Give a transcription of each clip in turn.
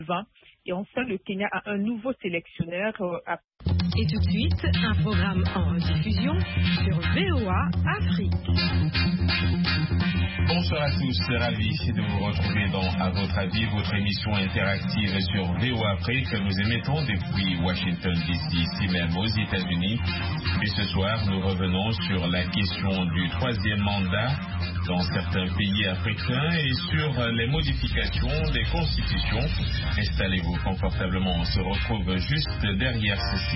20. Et enfin, le Kenya a un nouveau sélectionneur. Et tout de suite, un programme en rediffusion sur VOA Afrique. Bonsoir à tous, ravi de vous retrouver dans À votre avis, votre émission interactive sur VOA Afrique que nous émettons depuis Washington DC, ici même aux États-Unis. Et ce soir, nous revenons sur la question du troisième mandat dans certains pays africains et sur les modifications des constitutions. Installez-vous confortablement, on se retrouve juste derrière ceci.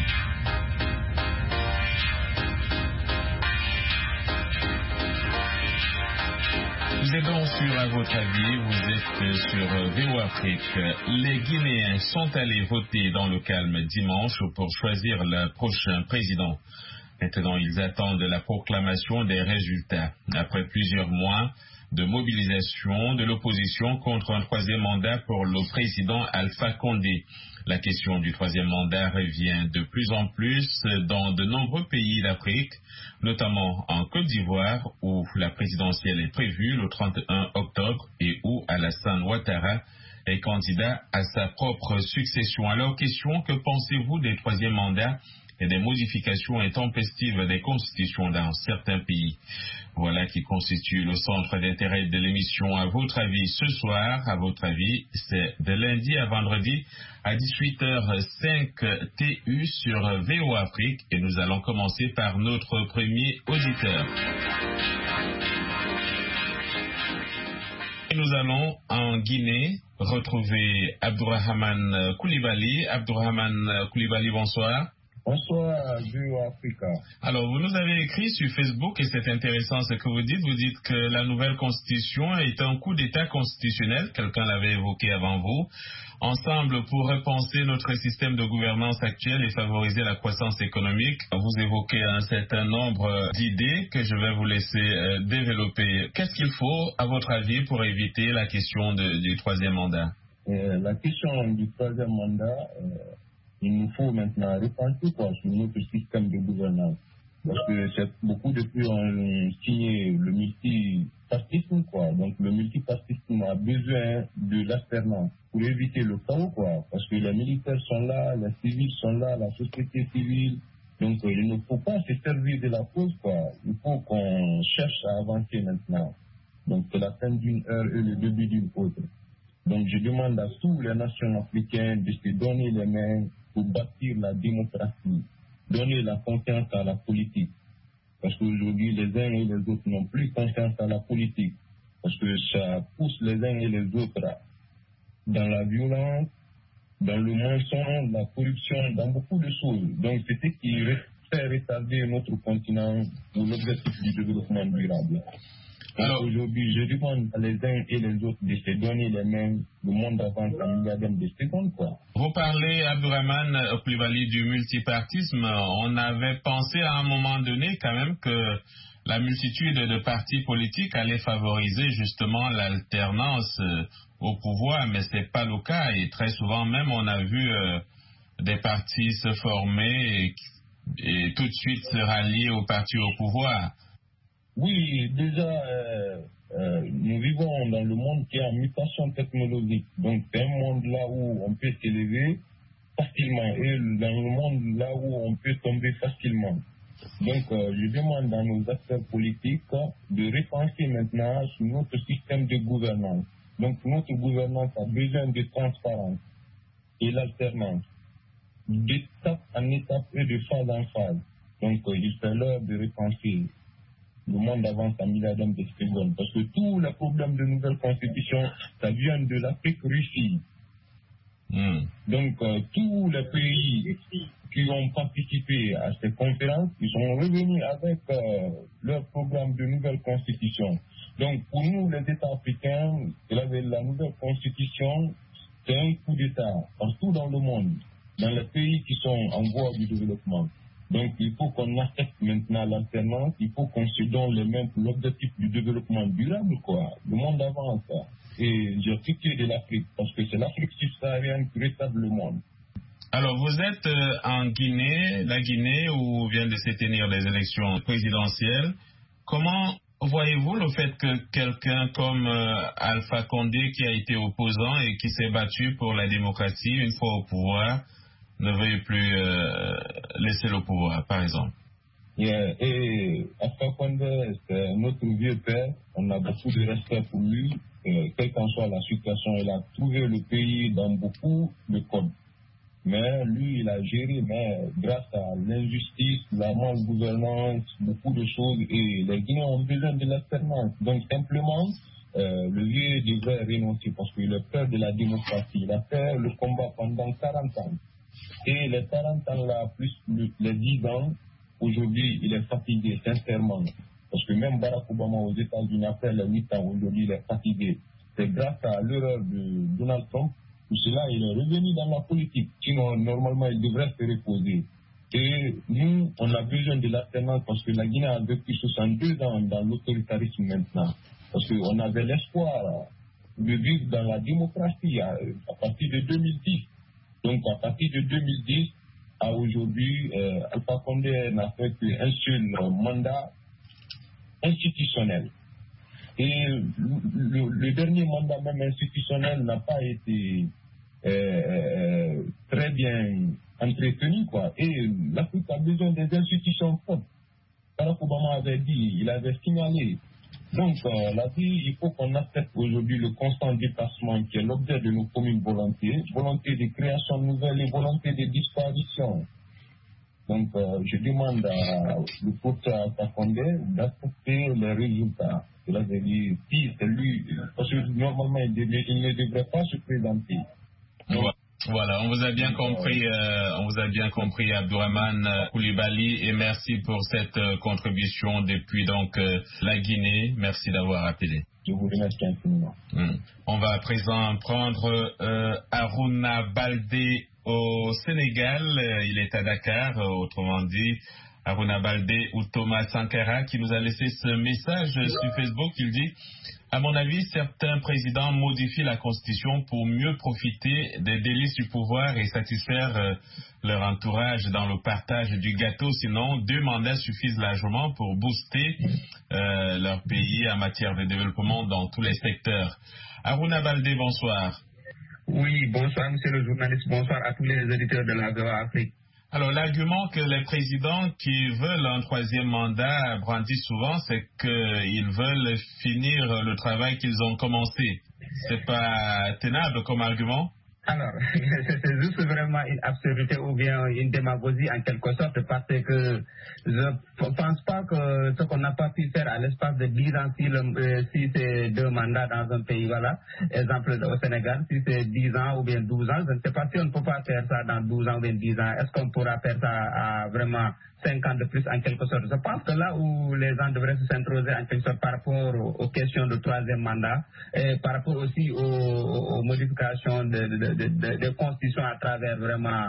Vous êtes donc sur À votre avis, vous êtes sur VOA Afrique. Les Guinéens sont allés voter dans le calme dimanche pour choisir le prochain président. Maintenant, ils attendent la proclamation des résultats. Après plusieurs mois de mobilisation de l'opposition contre un troisième mandat pour le président Alpha Condé. La question du troisième mandat revient de plus en plus dans de nombreux pays d'Afrique, notamment en Côte d'Ivoire, où la présidentielle est prévue le 31 octobre et où Alassane Ouattara est candidat à sa propre succession. Alors, question, que pensez-vous des troisièmes mandats et des modifications intempestives des constitutions dans certains pays? Voilà qui constitue le centre d'intérêt de l'émission À votre avis. Ce soir, À votre avis, c'est de lundi à vendredi à 18h05 TU sur VOA Afrique et nous allons commencer par notre premier auditeur. Et nous allons en Guinée retrouver Abdourahmane Coulibaly. Abdourahmane Coulibaly, bonsoir. Bonsoir, VOA Africa. Alors, vous nous avez écrit sur Facebook, et c'est intéressant ce que vous dites. Vous dites que la nouvelle constitution est un coup d'État constitutionnel. Quelqu'un l'avait évoqué avant vous. Ensemble, pour repenser notre système de gouvernance actuel et favoriser la croissance économique, vous évoquez un certain nombre d'idées que je vais vous laisser développer. Qu'est-ce qu'il faut, à votre avis, pour éviter la question du troisième mandat? La question du troisième mandat... il nous faut maintenant repenser sur notre système de gouvernance. Parce que beaucoup de pays ont signé le multipartisme, Donc le multipartisme a besoin de l'alternance pour éviter le chaos, Parce que les militaires sont là, les civils sont là, la société civile. Donc il ne faut pas se servir de la cause, Il faut qu'on cherche à avancer maintenant. Donc c'est la fin d'une heure et le début d'une autre. Donc je demande à tous les nations africaines de se donner les mains pour bâtir la démocratie, donner la confiance à la politique. Parce qu'aujourd'hui, les uns et les autres n'ont plus confiance à la politique. Parce que ça pousse les uns et les autres dans la violence, dans le mensonge, la corruption, dans beaucoup de choses. Donc c'est ce qui fait retarder notre continent pour l'objectif du développement durable. Alors, aujourd'hui, je demande à les uns et les autres de se donner les mains. Le monde avance en milliardaires de secondes, Vous parlez, Abdourahmane Coulibaly, du multipartisme. On avait pensé à un moment donné quand même que la multitude de partis politiques allait favoriser justement l'alternance au pouvoir, mais ce n'est pas le cas. Et très souvent même, on a vu des partis se former et tout de suite se rallier au parti au pouvoir. Oui, déjà, nous vivons dans le monde qui est en mutation technologique. Donc, c'est un monde là où on peut s'élever facilement et dans le monde là où on peut tomber facilement. Donc, je demande à nos acteurs politiques de repenser maintenant sur notre système de gouvernance. Donc, notre gouvernance a besoin de transparence et l'alternance, d'étape en étape et de phase en phase. Donc, il fait l'heure de repenser. Le monde avance en milliardaires de secondes. Parce que tous les problèmes de nouvelle constitution, ça vient de l'Afrique-Russie. Donc, tous les pays qui ont participé à ces conférences, ils sont revenus avec leur programme de nouvelle constitution. Donc, pour nous, les États africains, la nouvelle constitution, c'est un coup d'État partout dans le monde, dans les pays qui sont en voie du développement. Donc, il faut qu'on accepte maintenant l'alternance, il faut qu'on se donne les mains pour l'objectif du développement durable, Le monde avance, Et j'ai pitié de l'Afrique, parce que c'est l'Afrique subsaharienne qui rétablit le monde. Alors, vous êtes en Guinée, la Guinée où viennent de se tenir les élections présidentielles. Comment voyez-vous le fait que quelqu'un comme Alpha Condé, qui a été opposant et qui s'est battu pour la démocratie, une fois au pouvoir, ne veuille plus laisser le pouvoir, par exemple? Et Alpha Condé, c'est notre vieux père. On a beaucoup de respect pour lui. Quelle qu'en soit la situation, il a trouvé le pays dans beaucoup de codes. Mais lui, il a géré, mais grâce à l'injustice, la mal-gouvernance, beaucoup de choses, et les Guinéens ont besoin de l'alternance. Donc simplement, le vieux devrait renoncer parce qu'il a peur de la démocratie. Il a fait le combat pendant 40 ans. Et les 40 ans là, plus les 10 ans, aujourd'hui, il est fatigué, sincèrement. Parce que même Barack Obama aux États-Unis, après les 8 ans, aujourd'hui, il est fatigué. C'est grâce à l'erreur de Donald Trump. Pour cela, il est revenu dans la politique. Sinon, normalement, il devrait se reposer. Et nous, on a besoin de l'alternance parce que la Guinée a depuis 62 ans dans l'autoritarisme maintenant. Parce qu'on avait l'espoir de vivre dans la démocratie à partir de 2010. Donc, à partir de 2010 à aujourd'hui, Alpha Condé n'a fait qu'un seul mandat institutionnel. Et le dernier mandat même institutionnel n'a pas été très bien entretenu, quoi. Et l'Afrique a besoin des institutions fortes. Barack Obama avait dit, il avait signalé. Donc, la vie, il faut qu'on accepte aujourd'hui le constant déplacement qui est l'objet de nos communes volontés, volonté de création nouvelle et volonté de disparition. Donc, je demande au professeur Alpha Condé d'accepter les résultats. Cela veut dire, si c'est lui, parce que normalement, il ne devrait pas se présenter. Donc, voilà, on vous a bien compris, Abdourahmane Coulibaly, et merci pour cette contribution depuis donc la Guinée. Merci d'avoir appelé. Je vous remercie infiniment. On va à présent prendre Harouna Baldé au Sénégal. Il est à Dakar, autrement dit, Harouna Baldé ou Thomas Sankara, qui nous a laissé ce message sur Facebook. Il dit: à mon avis, certains présidents modifient la Constitution pour mieux profiter des délices du pouvoir et satisfaire leur entourage dans le partage du gâteau. Sinon, 2 mandats suffisent largement pour booster leur pays en matière de développement dans tous les secteurs. Harouna Baldé, bonsoir. Oui, bonsoir, monsieur le journaliste. Bonsoir à tous les auditeurs de la VOA Afrique. Alors, l'argument que les présidents qui veulent un 3e mandat brandissent souvent, c'est qu'ils veulent finir le travail qu'ils ont commencé. C'est pas tenable comme argument? Alors, c'est juste vraiment une absurdité ou bien une démagogie en quelque sorte, parce que je ne pense pas que ce qu'on n'a pas pu faire à l'espace de 10 ans, si c'est 2 mandats dans un pays, voilà, exemple au Sénégal, si c'est 10 ans ou bien 12 ans, je ne sais pas si on ne peut pas faire ça dans 12 ans ou bien 10 ans. Est-ce qu'on pourra faire ça à vraiment 5 ans de plus en quelque sorte? Je pense que là où les gens devraient s'interroger en quelque sorte par rapport aux questions de 3e mandat et par rapport aussi aux modifications de constitution à travers vraiment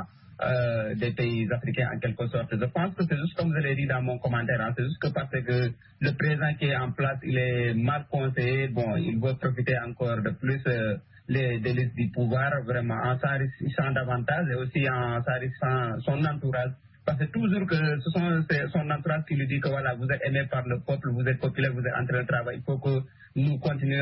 des pays africains en quelque sorte. Je pense que c'est juste comme je l'ai dit dans mon commentaire, c'est juste que parce que le président qui est en place, il est mal conseillé, bon, il veut profiter encore de plus les délices du pouvoir, vraiment en s'enrichissant davantage et aussi en s'enrichissant son entourage. Parce que toujours que c'est son entourage qui lui dit que voilà, vous êtes aimé par le peuple, vous êtes populaire, vous êtes en train de travailler. Il faut que nous continuions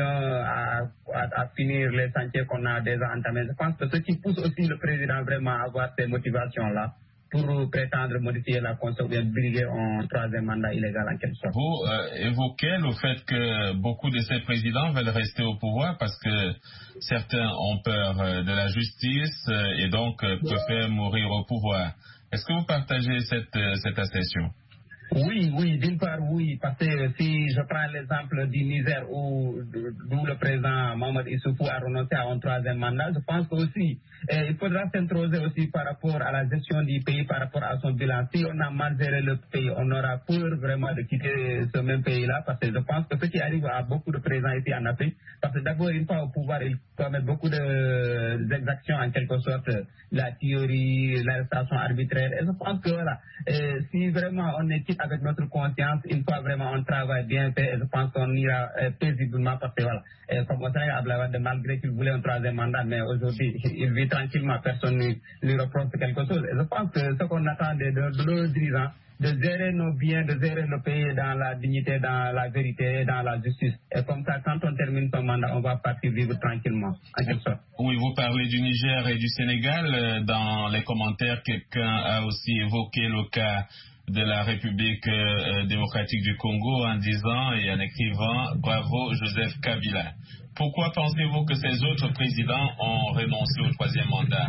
à finir les chantiers qu'on a déjà entamés. Je pense que ce qui pousse aussi le président vraiment à avoir ces motivations-là pour prétendre modifier la Constitution, briguer un 3e mandat illégal en quelque sorte. Vous évoquez le fait que beaucoup de ces présidents veulent rester au pouvoir parce que certains ont peur de la justice et donc préfèrent mourir au pouvoir. Est-ce que vous partagez cette assertion? Oui, d'une part oui, parce que si je prends l'exemple du Niger où le président Mohamed Issoufou a renoncé à un 3e mandat, je pense qu'aussi il faudra s'interroger aussi par rapport à la gestion du pays, par rapport à son bilan. Si on a mal géré le pays, on aura peur vraiment de quitter ce même pays-là, parce que je pense que ce qui arrive à beaucoup de présidents ici en Afrique, parce que d'abord une fois au pouvoir, ils commettent beaucoup d'exactions en quelque sorte, la théorie, l'arrestation arbitraire, et je pense que voilà, si vraiment on est avec notre conscience, une fois vraiment on travaille bien fait, et je pense qu'on ira paisiblement, parce que voilà, comme au Sénégal, malgré qu'il voulait un 3e mandat, mais aujourd'hui il vit tranquillement, personne ne lui reproche quelque chose. Et je pense que ce qu'on attend de nos dirigeants, gérer nos biens, de gérer le pays dans la dignité, dans la vérité, dans la justice. Et comme ça, quand on termine son mandat, on va partir vivre tranquillement, en quelque sorte. Oui, vous parlez du Niger et du Sénégal. Dans les commentaires, quelqu'un a aussi évoqué le cas de la République démocratique du Congo en disant et en écrivant « Bravo Joseph Kabila ». Pourquoi pensez-vous que ces autres présidents ont renoncé au troisième mandat?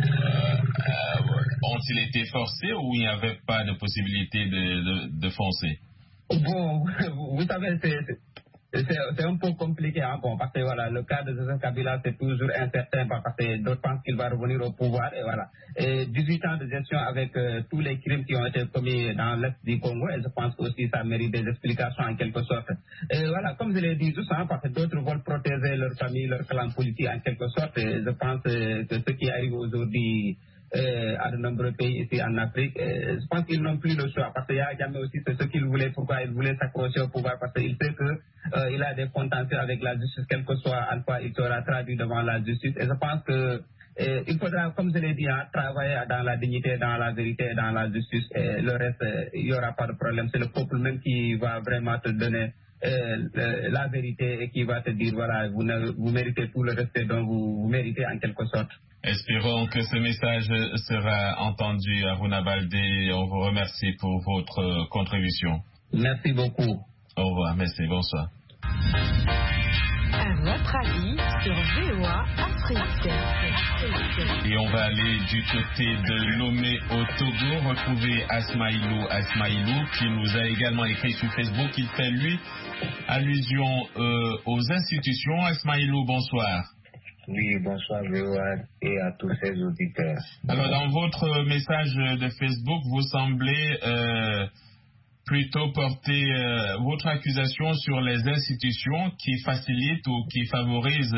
Ont-ils été forcés ou il n'y avait pas de possibilité de foncer? Bon, vous savez, c'est un peu compliqué, hein, bon, parce que voilà, le cas de Joseph Kabila, c'est toujours incertain, parce que d'autres pensent qu'il va revenir au pouvoir, et voilà. Et 18 ans de gestion avec tous les crimes qui ont été commis dans l'Est du Congo, et je pense aussi ça mérite des explications en quelque sorte. Et voilà, comme je l'ai dit, tout ça, parce que d'autres veulent protéger leur famille, leur clan politique en quelque sorte, et je pense que ce qui arrive aujourd'hui à de nombreux pays ici en Afrique, je pense qu'ils n'ont plus le choix, parce qu'il y a jamais aussi c'est ce qu'ils voulaient, pourquoi ils voulaient s'accrocher au pouvoir, parce qu'il sait que il a des contentieux avec la justice, quel que soit alpha, il sera traduit devant la justice, et je pense que il faudra, comme je l'ai dit, travailler dans la dignité, dans la vérité, dans la justice, et le reste, il n'y aura pas de problème, c'est le peuple même qui va vraiment te donner la vérité et qui va te dire, voilà, vous méritez tout le respect dont vous méritez en quelque sorte. Espérons que ce message sera entendu, Harouna Baldé. On vous remercie pour votre contribution. Merci beaucoup. Au revoir, merci, bonsoir. À votre avis sur VOA Afrique. Et on va aller du côté de Lomé au Togo, retrouver Asmaïlou qui nous a également écrit sur Facebook. Il fait, lui, allusion aux institutions. Asmaïlou, bonsoir. Oui, bonsoir VOA et à tous ces auditeurs. Alors, dans votre message de Facebook, vous semblez plutôt porter votre accusation sur les institutions qui facilitent ou qui favorisent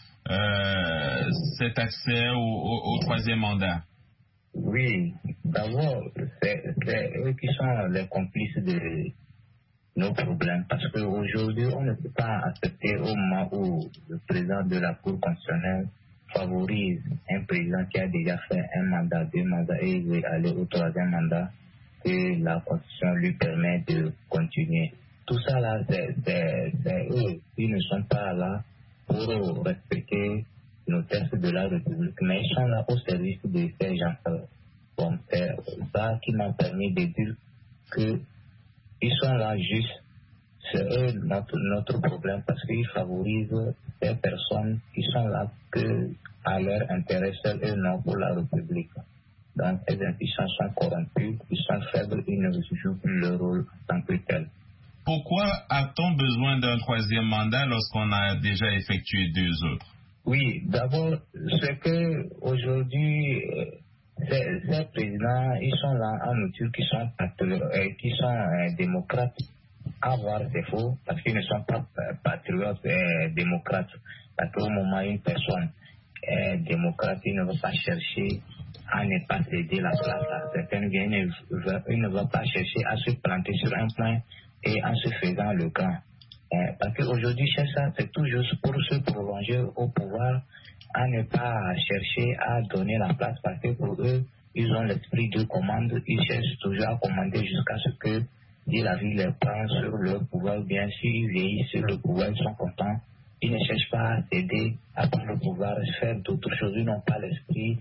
cet accès au troisième mandat. Oui, d'abord, c'est eux qui sont les complices de nos problèmes, parce qu'aujourd'hui, on ne peut pas accepter au moment où le président de la Cour constitutionnelle favorise un président qui a déjà fait un mandat, 2 mandats et il veut aller au troisième mandat, que la Constitution lui permet de continuer. Tout ça là, c'est eux qui ne sont pas là pour respecter nos textes de la République, mais ils sont là au service de ces gens-là. Bon, c'est ça qui m'a permis de dire que ils sont là juste, c'est eux notre problème, parce qu'ils favorisent ces personnes qui sont là que à leur intérêt seul et non pour la République. Donc ces institutions sont corrompues, ils sont faibles, ils ne jouent plus leur rôle en tant que tel. Pourquoi a-t-on besoin d'un troisième mandat lorsqu'on a déjà effectué 2 autres? Oui, d'abord, c'est que aujourd'hui, ces présidents, ils sont là en nature qui sont démocrates, à voir défaut, parce qu'ils ne sont pas patriotes démocrates. Parce qu'au moment où une personne est démocrate, il ne va pas chercher à ne pas céder la place à certains biens, il ne va pas chercher à se planter sur un point et en se faisant le grand. Parce qu'aujourd'hui, c'est toujours pour se prolonger au pouvoir, à ne pas chercher à donner la place, parce que pour eux, ils ont l'esprit de commande, ils cherchent toujours à commander jusqu'à ce que si la vie les prend sur le pouvoir, bien s'ils vieillissent sur le pouvoir, ils sont contents. Ils ne cherchent pas à céder, à prendre le pouvoir, faire d'autres choses. Ils n'ont pas l'esprit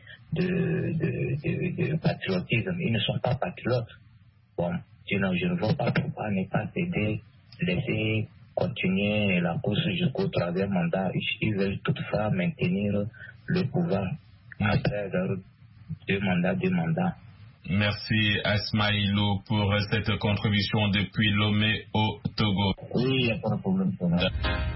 de patriotisme. Ils ne sont pas patriotes. Bon, sinon, je ne vois pas pourquoi ne pas céder, laisser continuer la course jusqu'au troisième mandat. Ils veulent toutefois maintenir le pouvoir après leurs 2 mandats. Merci Asmaïlou pour cette contribution depuis Lomé au Togo. Oui, il n'y a pas de problème pour moi.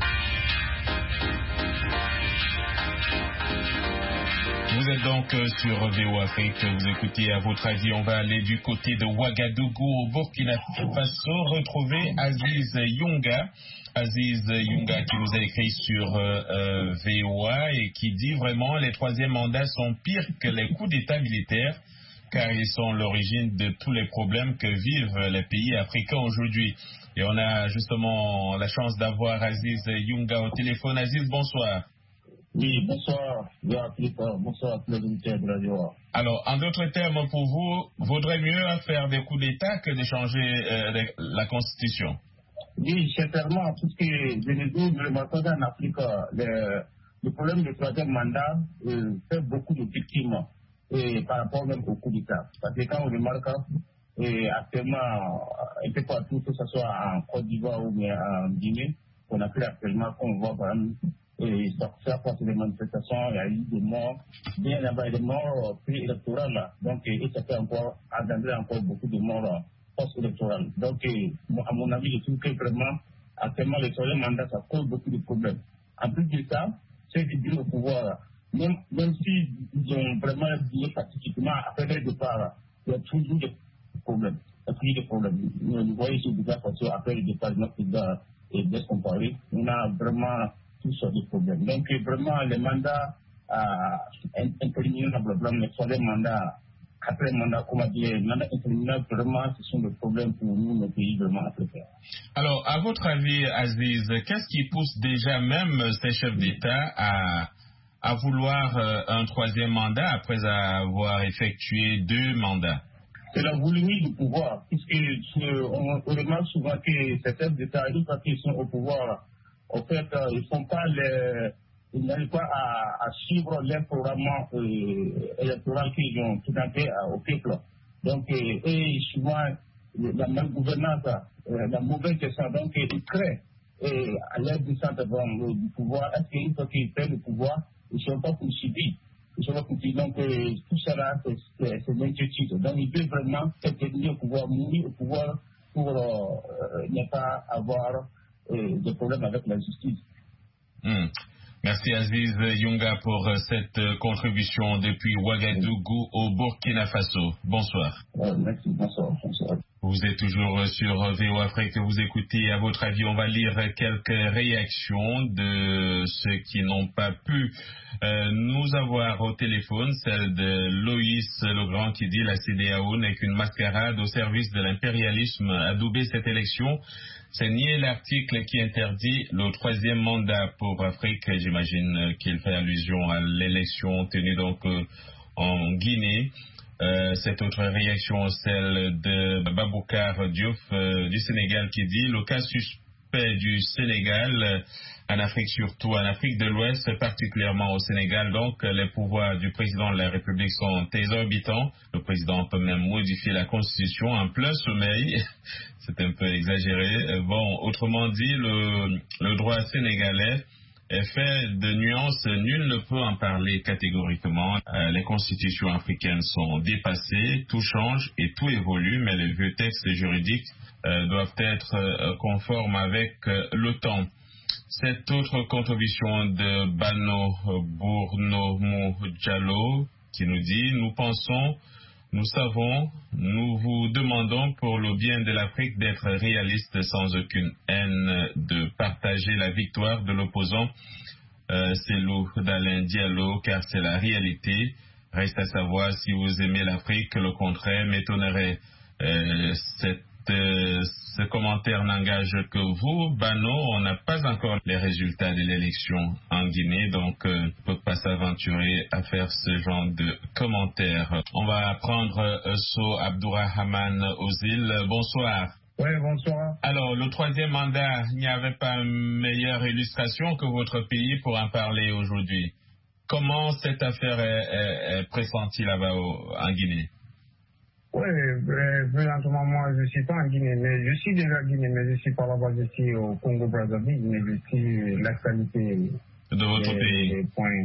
Vous êtes donc sur VOA Afrique, vous écoutez À votre avis. On va aller du côté de Ouagadougou au Burkina Faso, retrouver Aziz Younga. Aziz Younga qui nous a écrit sur VOA et qui dit vraiment les troisième mandats sont pires que les coups d'État militaires, car ils sont l'origine de tous les problèmes que vivent les pays africains aujourd'hui. Et on a justement la chance d'avoir Aziz Younga au téléphone. Aziz, bonsoir. Oui, bonsoir, bonsoir à tous les auditeurs de la VOA. Alors, en d'autres termes, pour vous, vaudrait mieux faire des coups d'État que de changer la Constitution? Oui, sincèrement, parce que de nos jours, nous remarquons en Afrique, le problème du troisième mandat fait beaucoup de victimes par rapport même au coup d'État. Parce que quand on remarque actuellement, un peu partout, que ce soit en Côte d'Ivoire ou bien en Guinée, on a fait actuellement, qu'on voit par exemple, ça passe des manifestations, il y a eu des morts, bien là-bas, des morts pré-électorales. Donc, et ça fait encore, engendrer encore beaucoup de morts post-électorales. Donc, à mon avis, je trouve que vraiment, actuellement, le troisième mandat, ça cause beaucoup de problèmes. En plus de ça, ceux qui viennent au pouvoir, même s'ils ont vraiment bien particulièrement après leur départ, il y a toujours des problèmes. Il y a toujours des problèmes. Vous voyez ce qui s'est passé après le départ de notre président et de comparé, on a vraiment tous sortes de problèmes. Donc, vraiment, les mandats interminables, le troisième mandat, après le mandat, comment dire, le mandat interminable, vraiment, ce sont des problèmes pour nous, nos pays vraiment africains. Alors, à votre avis, Aziz, qu'est-ce qui pousse déjà même ces chefs d'État à vouloir un troisième mandat après avoir effectué 2 mandats? C'est la volonté du pouvoir, puisqu'on remarque souvent que ces chefs d'État, une fois qu'ils sont au pouvoir, en fait, ils n'arrivent pas à suivre leur programme électoral qu'ils ont présenté au peuple. Donc, et souvent, la malgouvernance, la mauvaise gestion, donc ils créent à l'aide du centre du pouvoir. Est-ce qu'une fois qu'ils prennent le pouvoir, ils ne sont pas poursuivis? Donc, tout cela, c'est l'inquiétude. Donc, il peut vraiment être au pouvoir, mourir au pouvoir pour ne pas avoir des problèmes avec la justice. Merci Aziz Yunga pour cette contribution depuis Ouagadougou au Burkina Faso. Bonsoir. Merci, bonsoir. Vous êtes toujours sur VOA Afrique, vous écoutez. À votre avis, on va lire quelques réactions de ceux qui n'ont pas pu nous avoir au téléphone. Celle de Loïs Legrand qui dit: la CEDEAO n'est qu'une mascarade au service de l'impérialisme. Adouber cette élection, c'est nier l'article qui interdit le troisième mandat pour Afrique. J'imagine qu'il fait allusion à l'élection tenue donc en Guinée. Cette autre réaction, celle de Baboukar Diouf du Sénégal qui dit: le cas suspect du Sénégal en Afrique, surtout en Afrique de l'Ouest, particulièrement au Sénégal. Donc, les pouvoirs du président de la République sont exorbitants. Le président peut même modifier la Constitution en plein sommeil. C'est un peu exagéré. Bon, autrement dit, le droit sénégalais est fait de nuances. Nul ne peut en parler catégoriquement. Les constitutions africaines sont dépassées, tout change et tout évolue, mais les vieux textes juridiques doivent être conformes avec le temps. Cette autre contribution de Bano Bournomou Diallo qui nous dit: nous pensons, nous savons, nous vous demandons pour le bien de l'Afrique d'être réaliste sans aucune haine, de partager la victoire de l'opposant Cellou Dalein Diallo, car c'est la réalité. Reste à savoir si vous aimez l'Afrique, le contraire m'étonnerait. Ce commentaire n'engage que vous, Bano. On n'a pas encore les résultats de l'élection en Guinée, donc on ne peut pas s'aventurer à faire ce genre de commentaires. On va prendre So Abdourahman Ozil. Bonsoir. Oui, bonsoir. Alors, le troisième mandat, il n'y avait pas une meilleure illustration que votre pays pour en parler aujourd'hui. Comment cette affaire est pressentie là-bas en Guinée? Oui, présentement, moi, je ne suis pas en Guinée, mais je suis déjà en Guinée, mais je suis pas là-bas, je suis au Congo-Brazzaville, mais je suis l'actualité de votre pays.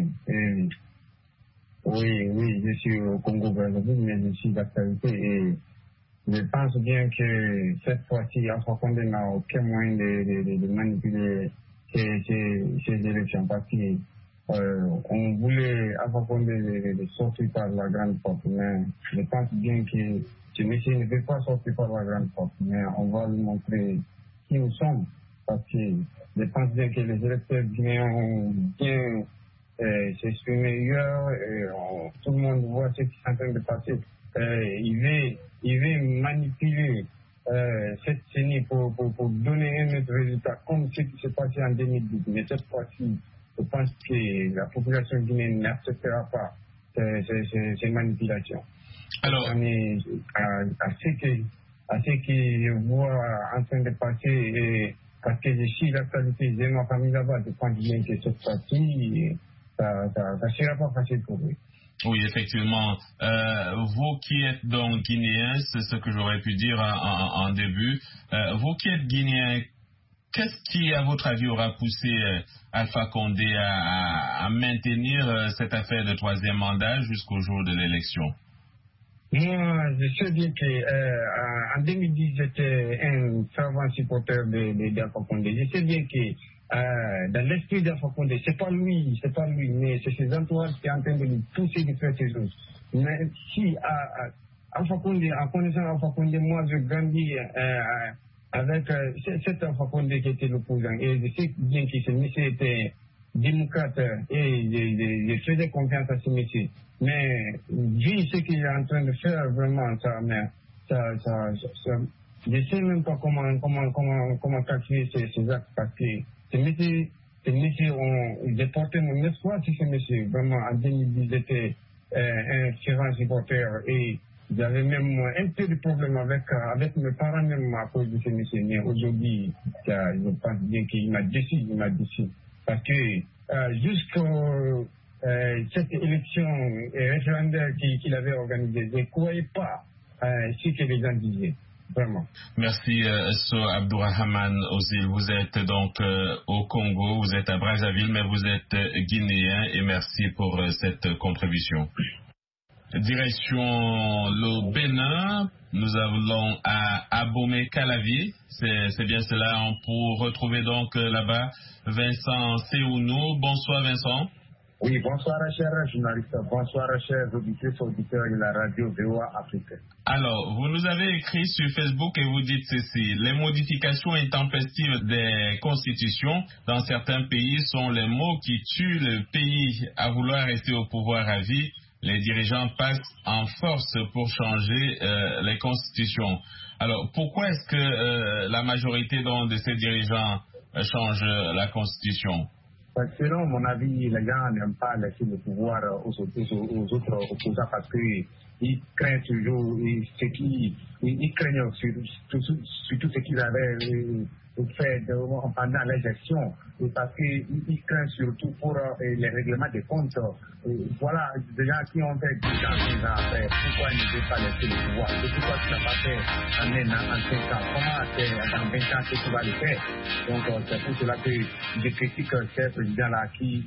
Oui, je suis au Congo-Brazzaville, mais je suis d'actualité et je pense bien que cette fois-ci, Alpha Condé n'a aucun moyen de manipuler ces élections parce que on voulait Alpha Condé de sortir par la grande porte, mais je pense bien que ce monsieur ne veut pas sortir par la grande porte, mais on va lui montrer qui nous sommes parce que je pense bien que les électeurs guinéens ont bien s'exprimer hier et tout le monde voit ce qui est en train de passer. Il veut manipuler cette CENI pour donner un autre résultat comme ce qui s'est passé en 2012. Mais cette fois-ci, je pense que la population guinéenne n'acceptera pas ces manipulations. Alors, à ce que je vois en train de passer, et parce que je suis l'actualité, j'ai ma famille là-bas, je pense bien que cette partie, ça ne sera pas facile pour eux. Oui, effectivement. Vous qui êtes donc guinéen, c'est ce que j'aurais pu dire en début. Vous qui êtes guinéen, qu'est-ce qui, à votre avis, aura poussé Alpha Condé à maintenir cette affaire de troisième mandat jusqu'au jour de l'élection? Moi, je sais bien qu'en 2010, j'étais un fervent supporter d'Alpha Condé. Je sais bien que dans l'esprit d'Alpha Condé, c'est pas lui, mais c'est ses entourages qui sont en train de lui pousser de faire ces choses. Mais si Alpha Condé, en connaissant Alpha Condé, moi, je grandis avec cet Alpha Condé qui était l'opposant. Et je sais bien que ce monsieur était démocrate et je faisais confiance à ce monsieur. Mais vu ce qu'il est en train de faire, vraiment, je ne sais même pas comment qualifier ces actes, parce que ces messieurs j'ai porté mon espoir sur ces messieurs. Vraiment, en 2010, j'étais un fervent supporter et j'avais même un peu de problème avec mes parents même à cause de ces messieurs. Mais aujourd'hui, je pense bien qu'il m'a déçu. Parce que jusqu'au cette élection référendaire qu'il avait organisée, je ne croyais pas ce que les gens disaient, vraiment. Merci, So Abdourahmane Ozil. Vous êtes donc au Congo, vous êtes à Brazzaville, mais vous êtes guinéen et merci pour cette contribution. Direction le Bénin, nous allons à Abomey Calavi, c'est bien cela. On peut retrouver donc là-bas Vincent Séounou. Bonsoir Vincent. Oui, bonsoir chers journalistes, bonsoir chers auditeurs de la radio VOA Afrique. Alors, vous nous avez écrit sur Facebook et vous dites ceci: les modifications intempestives des constitutions dans certains pays sont les maux qui tuent le pays. À vouloir rester au pouvoir à vie, les dirigeants passent en force pour changer les constitutions. Alors, pourquoi est-ce que la majorité donc, de ces dirigeants change la constitution? Selon mon avis, les gens n'aiment pas laisser le pouvoir aux autres opposants parce qu'ils craignent toujours ils craignent surtout ce qu'ils avaient fait pendant les gestions, parce qu'ils craignent surtout pour les règlements des comptes. Voilà, des gens qui ont fait 10 ans après, pourquoi ils ne veulent pas laisser le pouvoir? C'est pourquoi tu n'as pas fait en 1 an, en 5 ans. Comment dans 20 ans que tu vas le faire? Donc c'est pour cela que je critique ces présidents-là qui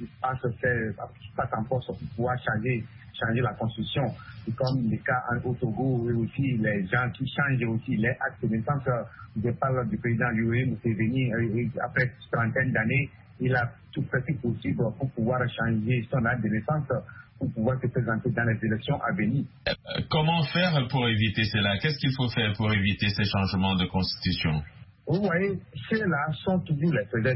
passent en force pour pouvoir changer la constitution. Et comme le cas au Togo, et aussi les gens qui changent aussi les actes de naissance. Je parle du président Yoweri Museveni, après 30 d'années, il a tout fait possible pour pouvoir changer son acte de naissance, pour pouvoir se présenter dans les élections à venir. Comment faire pour éviter cela? Qu'est-ce qu'il faut faire pour éviter ces changements de constitution? Vous voyez, ceux-là sont toujours les faiseurs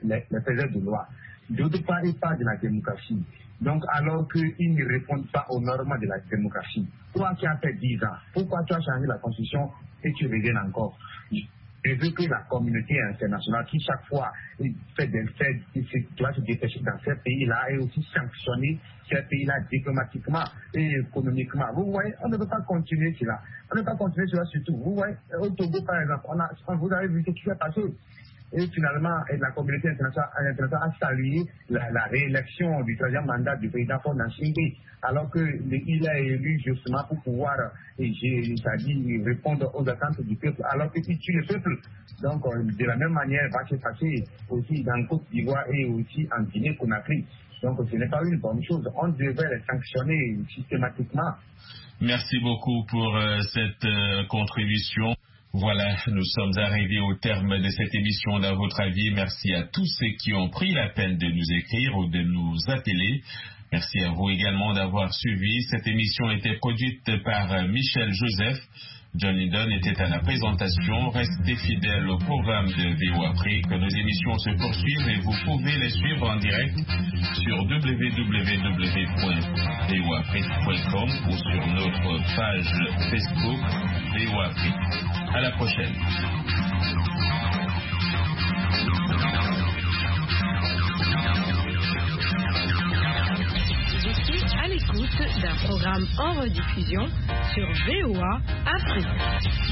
de loi. D'autre part, ils parlent de la démocratie. Donc, alors qu'ils ne répondent pas aux normes de la démocratie. Toi qui as fait 10 ans, pourquoi tu as changé la constitution et tu reviens encore? Je veux que la communauté internationale, qui chaque fois doit se dépêcher dans ces pays-là et aussi sanctionner ces pays-là diplomatiquement et économiquement. Vous voyez, on ne peut pas continuer cela. On ne peut pas continuer cela surtout. Vous voyez, au Togo, par exemple, vous avez vu ce qui s'est passé. Et finalement, la communauté internationale a salué la réélection du 3e mandat du président Faure Gnassingbé, alors qu'il a élu justement pour pouvoir répondre aux attentes du peuple, alors qu'il tue le peuple. Donc, de la même manière, va se passer aussi dans Côte d'Ivoire et aussi en Guinée-Conakry. Donc, ce n'est pas une bonne chose. On devrait les sanctionner systématiquement. Merci beaucoup pour cette contribution. Voilà, nous sommes arrivés au terme de cette émission d'À votre avis. Merci à tous ceux qui ont pris la peine de nous écrire ou de nous appeler. Merci à vous également d'avoir suivi. Cette émission était produite par Michel Joseph. Johnny Dunn était à la présentation. Restez fidèles au programme de VOA Afrique. Nos émissions se poursuivent et vous pouvez les suivre en direct sur www.voafrique.com ou sur notre page Facebook VOA Afrique. À la prochaine. l'écoute d'un programme en rediffusion sur VOA Afrique.